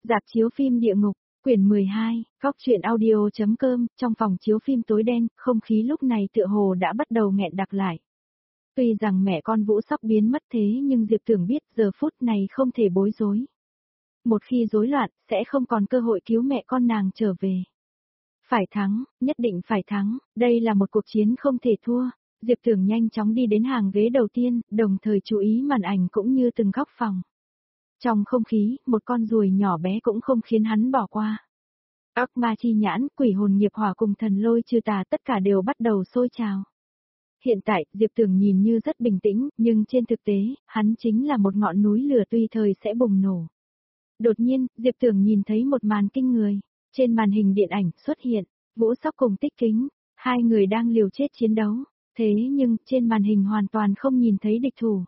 Rạp chiếu phim Địa Ngục, quyển 12, Cóc truyện audio.com, trong phòng chiếu phim tối đen, không khí lúc này tựa hồ đã bắt đầu nghẹn đặc lại. Tuy rằng mẹ con Vũ sắp biến mất thế nhưng Diệp Tưởng biết giờ phút này không thể bối rối. Một khi rối loạn, sẽ không còn cơ hội cứu mẹ con nàng trở về. Phải thắng, nhất định phải thắng, đây là một cuộc chiến không thể thua. Diệp Tưởng nhanh chóng đi đến hàng ghế đầu tiên, đồng thời chú ý màn ảnh cũng như từng góc phòng. Trong không khí, một con ruồi nhỏ bé cũng không khiến hắn bỏ qua. Ác ma chi nhãn, quỷ hồn nghiệp hỏa cùng thần lôi trừ tà tất cả đều bắt đầu sôi trào. Hiện tại, Diệp Tưởng nhìn như rất bình tĩnh, nhưng trên thực tế, hắn chính là một ngọn núi lửa tùy thời sẽ bùng nổ. Đột nhiên, Diệp Tưởng nhìn thấy một màn kinh người. Trên màn hình điện ảnh xuất hiện, Vũ Sóc cùng Tích Kính, hai người đang liều chết chiến đấu. Thế nhưng, trên màn hình hoàn toàn không nhìn thấy địch thủ.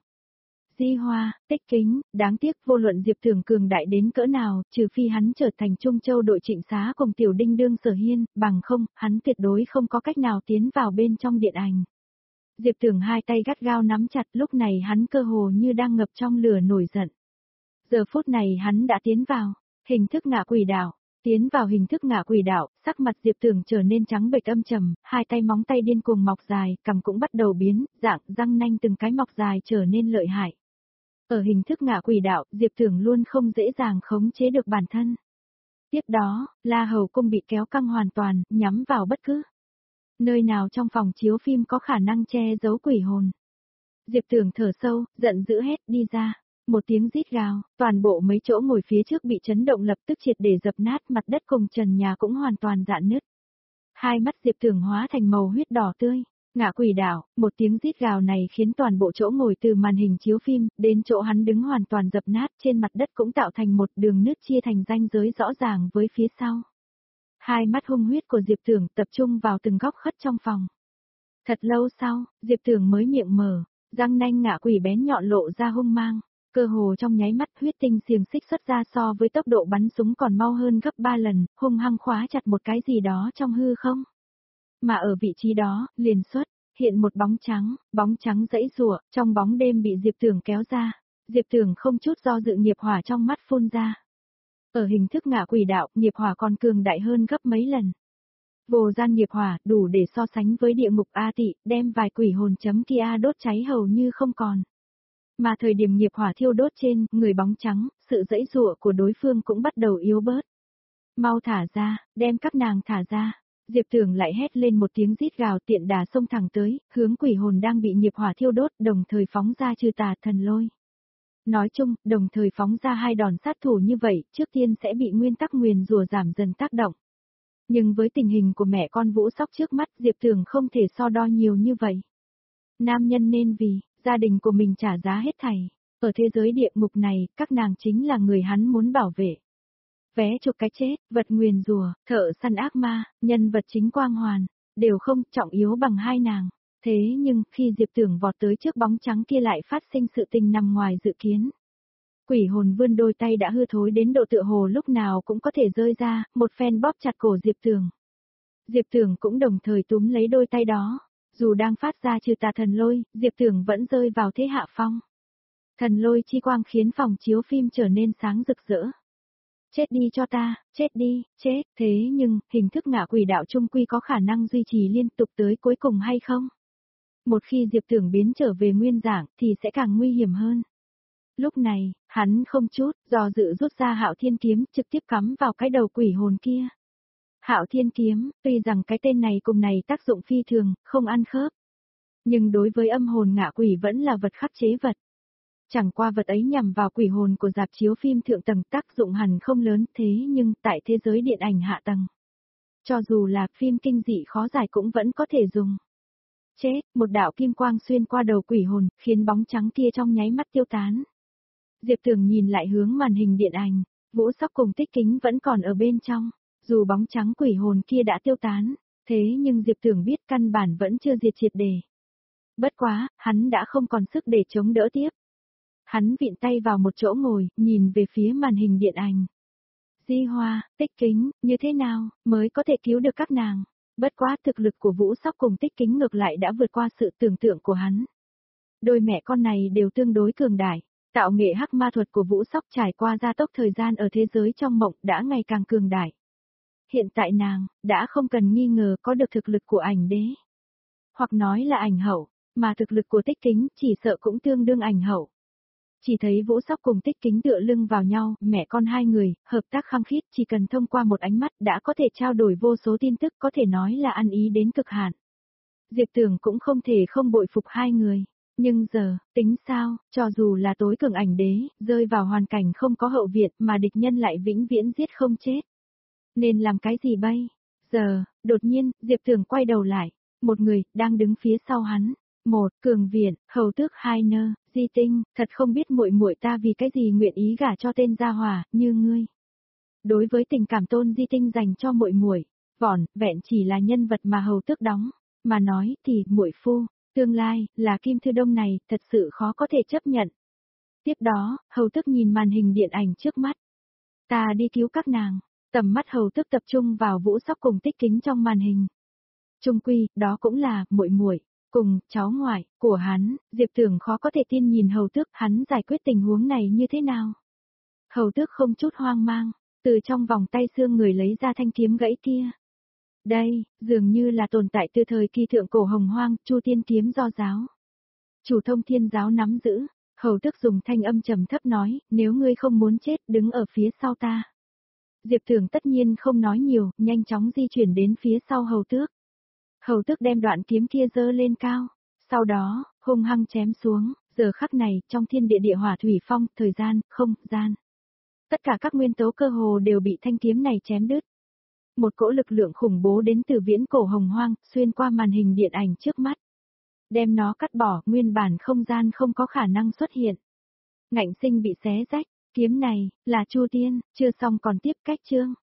Di Hoa, Tích Kính, đáng tiếc vô luận Diệp Tưởng cường đại đến cỡ nào, trừ phi hắn trở thành Trung Châu đội Trịnh Xá cùng Tiểu Đinh đương Sở Hiên, bằng không, hắn tuyệt đối không có cách nào tiến vào bên trong điện ảnh. Diệp Tưởng hai tay gắt gao nắm chặt, lúc này hắn cơ hồ như đang ngập trong lửa nổi giận. Giờ phút này hắn đã tiến vào hình thức ngạ quỷ đạo. Tiến vào hình thức ngạ quỷ đạo, sắc mặt Diệp Tưởng trở nên trắng bệch âm trầm, hai tay móng tay điên cuồng mọc dài, cằm cũng bắt đầu biến, dạng răng nanh từng cái mọc dài trở nên lợi hại. Ở hình thức ngạ quỷ đạo, Diệp Tưởng luôn không dễ dàng khống chế được bản thân. Tiếp đó, La Hầu cung bị kéo căng hoàn toàn, nhắm vào bất cứ nơi nào trong phòng chiếu phim có khả năng che giấu quỷ hồn. Diệp Tưởng thở sâu, giận dữ hét đi ra. Một tiếng rít gào, toàn bộ mấy chỗ ngồi phía trước bị chấn động lập tức triệt để dập nát, mặt đất cùng trần nhà cũng hoàn toàn rạn nứt. Hai mắt Diệp Tưởng hóa thành màu huyết đỏ tươi. Ngạ quỷ đạo, một tiếng rít gào này khiến toàn bộ chỗ ngồi từ màn hình chiếu phim đến chỗ hắn đứng hoàn toàn dập nát, trên mặt đất cũng tạo thành một đường nứt chia thành ranh giới rõ ràng với phía sau. Hai mắt hung huyết của Diệp Tưởng tập trung vào từng góc khuất trong phòng. Thật lâu sau, Diệp Tưởng mới miệng mở, răng nanh ngạ quỷ bén nhọn lộ ra hung mang. Cơ hồ trong nháy mắt huyết tinh xiềng xích xuất ra so với tốc độ bắn súng còn mau hơn gấp 3 lần, hung hăng khóa chặt một cái gì đó trong hư không. Mà ở vị trí đó, liền xuất hiện một bóng trắng dãy rủa, trong bóng đêm bị Diệp Tưởng kéo ra. Diệp Tưởng không chút do dự nghiệp hỏa trong mắt phun ra. Ở hình thức ngạ quỷ đạo, nghiệp hỏa còn cường đại hơn gấp mấy lần. Vô gian nghiệp hỏa đủ để so sánh với địa ngục A Tị, đem vài quỷ hồn chấm kia đốt cháy hầu như không còn. Mà thời điểm nghiệp hỏa thiêu đốt trên người bóng trắng, sự dãy dụa của đối phương cũng bắt đầu yếu bớt. Mau thả ra, đem các nàng thả ra. Diệp Tưởng lại hét lên một tiếng rít gào, tiện đà xông thẳng tới, hướng quỷ hồn đang bị nghiệp hỏa thiêu đốt, đồng thời phóng ra trừ tà thần lôi. Nói chung, đồng thời phóng ra hai đòn sát thủ như vậy, trước tiên sẽ bị nguyên tắc nguyền rủa giảm dần tác động. Nhưng với tình hình của mẹ con Vũ Sóc trước mắt, Diệp Tưởng không thể so đo nhiều như vậy. Nam nhân nên vì gia đình của mình trả giá hết thảy. Ở thế giới địa ngục này, các nàng chính là người hắn muốn bảo vệ. Vé chụp cái chết, vật nguyền rủa, thợ săn ác ma, nhân vật chính quang hoàn, đều không trọng yếu bằng hai nàng. Thế nhưng, khi Diệp Tưởng vọt tới trước bóng trắng kia lại phát sinh sự tình nằm ngoài dự kiến. Quỷ hồn vươn đôi tay đã hư thối đến độ tựa hồ lúc nào cũng có thể rơi ra, một phen bóp chặt cổ Diệp Tưởng. Diệp Tưởng cũng đồng thời túm lấy đôi tay đó. Dù đang phát ra trừ tà thần lôi, Diệp Tưởng vẫn rơi vào thế hạ phong. Thần lôi chi quang khiến phòng chiếu phim trở nên sáng rực rỡ. Chết đi cho ta, chết đi, chết, thế nhưng, hình thức ngạ quỷ đạo trung quy có khả năng duy trì liên tục tới cuối cùng hay không? Một khi Diệp Tưởng biến trở về nguyên dạng thì sẽ càng nguy hiểm hơn. Lúc này, hắn không chút do dự rút ra Hạo Thiên kiếm, trực tiếp cắm vào cái đầu quỷ hồn kia. Hạo Thiên kiếm, tuy rằng cái tên này cùng này tác dụng phi thường, không ăn khớp. Nhưng đối với âm hồn ngạ quỷ vẫn là vật khắc chế vật. Chẳng qua vật ấy nhằm vào quỷ hồn của rạp chiếu phim thượng tầng tác dụng hẳn không lớn, thế nhưng tại thế giới điện ảnh hạ tầng. Cho dù là phim kinh dị khó giải cũng vẫn có thể dùng. Chết, một đạo kim quang xuyên qua đầu quỷ hồn, khiến bóng trắng kia trong nháy mắt tiêu tán. Diệp Tưởng nhìn lại hướng màn hình điện ảnh, Vũ Sóc cùng Tích Kính vẫn còn ở bên trong. Dù bóng trắng quỷ hồn kia đã tiêu tán, thế nhưng Diệp Tưởng biết căn bản vẫn chưa diệt triệt để. Bất quá, hắn đã không còn sức để chống đỡ tiếp. Hắn vịn tay vào một chỗ ngồi, nhìn về phía màn hình điện ảnh. Di Hoa, Tích Kính, như thế nào, mới có thể cứu được các nàng? Bất quá thực lực của Vũ Sóc cùng Tích Kính ngược lại đã vượt qua sự tưởng tượng của hắn. Đôi mẹ con này đều tương đối cường đại. Tạo nghệ hắc ma thuật của Vũ Sóc trải qua gia tốc thời gian ở thế giới trong mộng đã ngày càng cường đại. Hiện tại nàng, đã không cần nghi ngờ có được thực lực của ảnh đế. Hoặc nói là ảnh hậu, mà thực lực của Tích Kính chỉ sợ cũng tương đương ảnh hậu. Chỉ thấy Vũ Sóc cùng Tích Kính tựa lưng vào nhau, mẹ con hai người, hợp tác khăng khít chỉ cần thông qua một ánh mắt đã có thể trao đổi vô số tin tức, có thể nói là ăn ý đến cực hạn. Diệp Tưởng cũng không thể không bội phục hai người. Nhưng giờ, tính sao, cho dù là tối cường ảnh đế, rơi vào hoàn cảnh không có hậu viện mà địch nhân lại vĩnh viễn giết không chết. Nên làm cái gì bây? Giờ, đột nhiên, Diệp Tưởng quay đầu lại. Một người, đang đứng phía sau hắn. Một, Cường Viện, hầu tước hai nơ, Di Tinh, thật không biết muội muội ta vì cái gì nguyện ý gả cho tên gia hỏa, như ngươi. Đối với tình cảm Tôn Di Tinh dành cho muội muội, vỏn, vẹn chỉ là nhân vật mà hầu tước đóng, mà nói thì, muội phu, tương lai, là Kim Thư Đông này, thật sự khó có thể chấp nhận. Tiếp đó, hầu tước nhìn màn hình điện ảnh trước mắt. Ta đi cứu các nàng, tầm mắt hầu tước tập trung vào Vũ Sóc cùng Tích Kính trong màn hình. Chung quy, đó cũng là, muội muội cùng, cháu ngoại, của hắn, Diệp Tưởng khó có thể tin nhìn hầu tước, hắn giải quyết tình huống này như thế nào. Hầu tước không chút hoang mang, từ trong vòng tay xương người lấy ra thanh kiếm gãy kia. Đây, dường như là tồn tại từ thời kỳ thượng cổ hồng hoang, Chu Tiên kiếm do giáo. Chủ Thông Thiên giáo nắm giữ, hầu tước dùng thanh âm trầm thấp nói, nếu ngươi không muốn chết, đứng ở phía sau ta. Diệp Tưởng tất nhiên không nói nhiều, nhanh chóng di chuyển đến phía sau hầu tước. Hầu tước đem đoạn kiếm kia giơ lên cao, sau đó, hung hăng chém xuống, giờ khắc này, trong thiên địa địa hỏa thủy phong, thời gian, không, gian. Tất cả các nguyên tố cơ hồ đều bị thanh kiếm này chém đứt. Một cỗ lực lượng khủng bố đến từ viễn cổ hồng hoang, xuyên qua màn hình điện ảnh trước mắt. Đem nó cắt bỏ, nguyên bản không gian không có khả năng xuất hiện. Ngạnh sinh bị xé rách, kiếm này, là Chu Tiên, chưa xong còn tiếp cách chương.